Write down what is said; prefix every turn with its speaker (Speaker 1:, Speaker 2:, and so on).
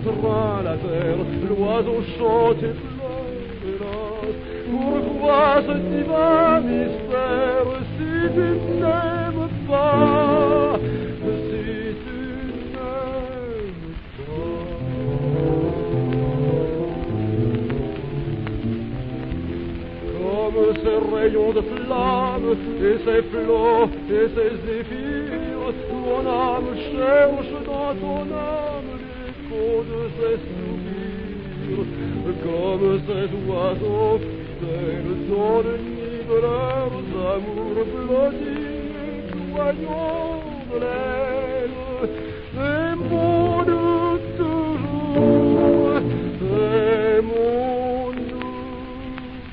Speaker 1: étreint la terre, l'oiseau chante et pleure, hélas. Pourquoi ce divin mystère si tu n'aimes pas, si tu n'aimes pas? Comme ces rayons de flamme et ces flots et ces zéphyrs, mon âme cherche dans ton âme l'écho de ses soupirs, comme ces oiseaux fidèles dans le nid de leurs amours blottis et cloyants de l'air.